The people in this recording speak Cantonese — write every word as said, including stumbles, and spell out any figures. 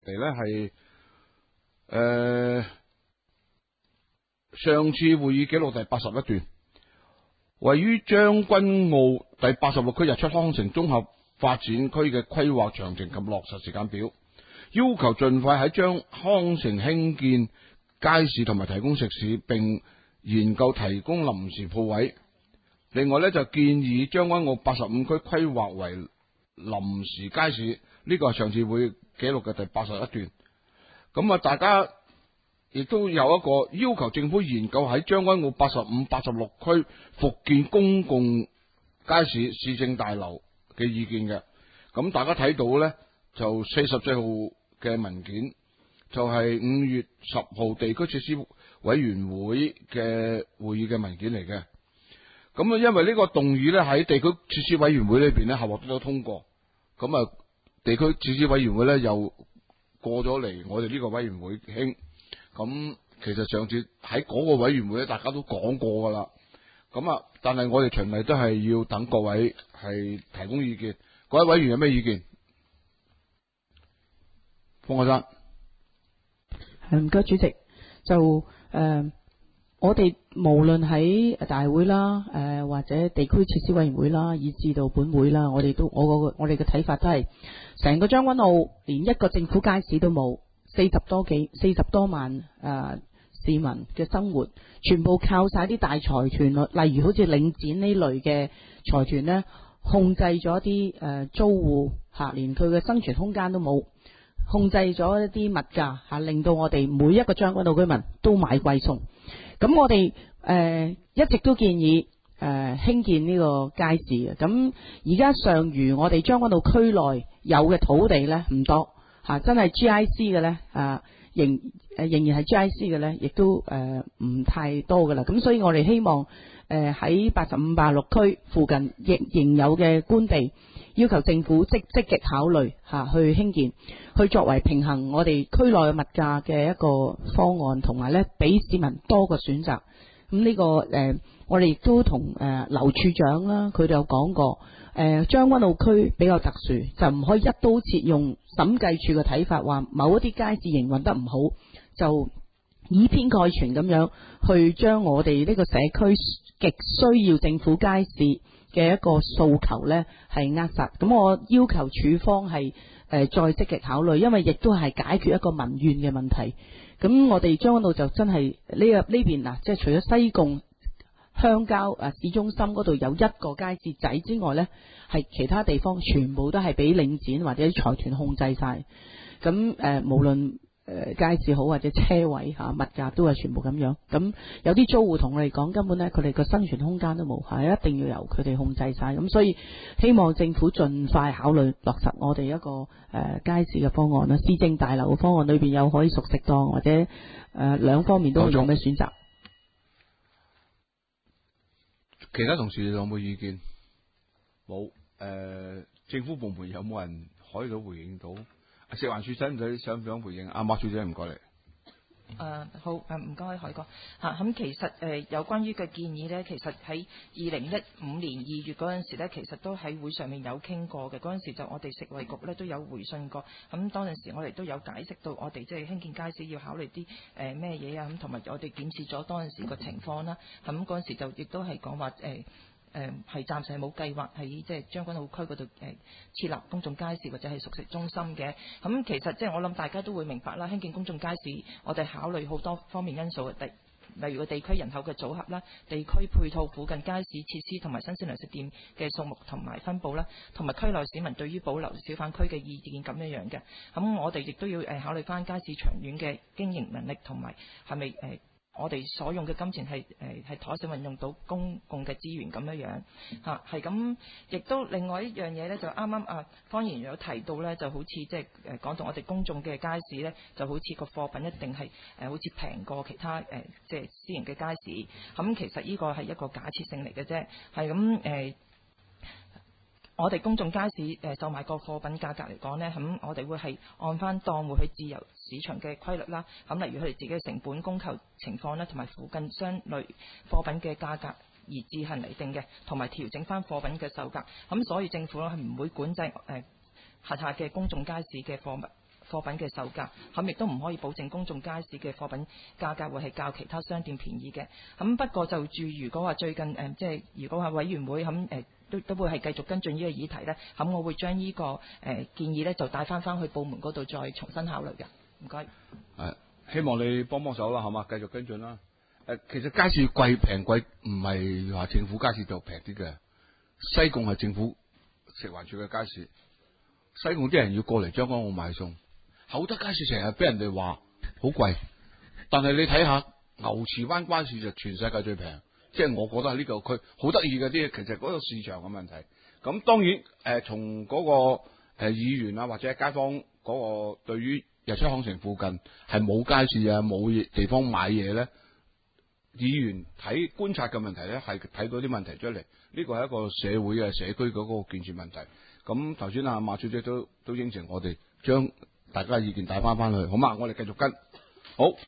嚟咧係誒上次會議記錄第八十一段，位於將軍澳第八十六區日出康城綜合發展區嘅規劃詳情及落實時間表，要求盡快喺將康城興建街市同埋提供食肆，並研究提供臨時鋪位。另外咧就建議將軍澳八十五區規劃為臨時街市，呢個係上次會記錄嘅第八十一段。咁啊，大家亦都有一個要求政府研究喺將軍澳八十五、八十六區復建公共街市、市政大樓嘅意見嘅。咁大家睇到咧，就四十四號嘅文件，就係五月十號地區設施委員會嘅會議嘅文件嚟嘅。咁啊，因為呢個動議咧喺地區設施委員會裏邊咧係獲得咗通過，咁啊地區設施委員會咧又過咗嚟我哋呢個委員會傾。咁其實上次喺嗰個委員會咧，大家都講過噶啦。咁啊，但係我哋循例都係要等各位係提供意見。各位委員有咩意見？方學生， 係唔該主席。就誒、呃，我哋無論喺大會啦，誒、呃、或者地區設施委員會啦，以至到本會啦，我哋都我個我哋嘅睇法都係，成個將軍澳連一個政府街市都冇。四十多幾四十多萬誒、呃、市民嘅生活，全部靠晒啲大財團，例如好似領展呢類嘅財團呢，控制咗啲誒租戶嚇，連佢嘅生存空間都冇，控制咗一啲物價嚇，令到我哋每一個將軍澳居民都買貴餸。咁我哋誒、呃、一直都建議誒、呃、興建呢個街市嘅。咁而家尚餘我哋將軍澳區內有嘅土地呢，唔多。吓、啊，真係 G I C 嘅咧，啊，仍誒仍然係 G I C 嘅咧，亦都誒唔、呃、太多噶啦。咁所以我哋希望誒喺八十五、八十六區附近亦仍有嘅官地，要求政府積積極考慮吓、啊、去興建，去作為平衡我哋區內嘅物價嘅一個方案，同埋咧俾市民多個選擇。咁呢、這個誒、呃，我哋亦都同誒劉處長啦，佢哋有講過。誒將軍澳區比較特殊，就唔可以一刀切用審計署嘅睇法，話某一啲街市營運得唔好，就以偏概全咁樣去將我哋呢個社區極需要政府街市嘅一個訴求呢係扼殺。咁我要求署方係誒、呃、再積極考慮，因為亦都係解決一個民怨嘅問題。咁我哋將軍澳就真係呢個呢邊嗱，即係除咗西貢鄉郊啊，市中心嗰度有一個街市仔之外呢，係其他地方全部都係俾領展或者財團控制晒。咁誒、呃，無論誒、呃、街市好或者車位嚇、啊，物價都係全部咁樣。咁有啲租戶同我哋講，根本呢，佢哋個生存空間都冇，係一定要由佢哋控制晒。咁所以希望政府盡快考慮落實我哋一個誒、呃、街市嘅方案啦。市政大樓嘅方案裏邊有可以熟食檔或者誒兩、呃、方面都有咩選擇？ 其他同事有冇意見？冇。誒、呃，政府部門有冇人可以到回應到？食環署使唔使想唔想回應？阿馬小姐唔該你。 誒、uh, 好誒，唔該海哥嚇。咁、啊、其實誒、呃、有關於嘅建議呢，其實喺二零一五年二月嗰陣時呢，其實都喺會上面有傾過嘅。嗰陣時就我哋食衞局呢都有回信過。咁當陣時我哋都有解釋到，我哋即係興建街市要考慮啲誒咩嘢啊。咁同埋我哋檢視咗當陣時個情況啦。咁嗰陣時就亦都係講話誒。呃誒係暫時係冇計劃喺即係將軍澳區嗰度誒設立公眾街市或者係熟食中心嘅。咁其實即係我諗大家都會明白啦，興建公眾街市，我哋考慮好多方面因素嘅。第例如個地區人口嘅組合啦，地區配套、附近街市設施同埋新鮮糧食店嘅數目同埋分佈啦，同埋區內市民對於保留小販區嘅意見咁樣樣嘅。咁我哋亦都要誒考慮翻街市長遠嘅經營能力同埋係咪誒。我哋所用嘅金錢係誒係妥善運用到公共嘅資源咁樣樣嚇，係咁，亦都另外一樣嘢咧，就啱啱啊方言有提到咧，就好似即係誒講到我哋公眾嘅街市咧，就好似個貨品一定係誒、呃、好似平過其他誒即係私營嘅街市，咁、啊、其實呢個係一個假設性嚟嘅啫，係咁誒。我哋公眾街市誒售賣個貨品價格嚟講呢，咁我哋會係按翻檔戶去自由市場嘅規律啦。咁例如佢哋自己嘅成本供求情況啦，同埋附近相類貨品嘅價格而自行嚟定嘅，同埋調整翻貨品嘅售價。咁所以政府咧係唔會管制誒轄下嘅公眾街市嘅貨物貨品嘅售價，咁亦都唔可以保證公眾街市嘅貨品價格會係較其他商店便宜嘅。咁不過就住如果話最近誒、呃、即係如果話委員會咁誒、呃、都都會係繼續跟進呢個議題呢，咁我會將呢、這個誒、呃、建議呢就帶翻翻去部門嗰度再重新考慮嘅。唔該。 係希望你幫幫手啦，好嘛？繼續跟進啦。誒，其實街市貴平貴唔係話政府街市就平啲嘅，西貢係政府食環署嘅街市，西貢啲人要過嚟將軍澳買餸，厚德街市成日俾人哋話好貴，但係你睇下牛池灣街市就全世界最平，即係我覺得係呢個區好得意嘅啲，其實嗰個市場嘅問題。咁當然誒，從嗰個誒議員啊或者街坊嗰個對於日出康城附近係冇街市啊冇地方買嘢咧。議員睇觀察嘅問題咧，係睇到啲問題出嚟。呢個係一個社會嘅社區嗰個建設問題。咁頭先阿馬小姐都都應承我哋將大家嘅意見帶翻翻去，好嘛？我哋繼續跟好。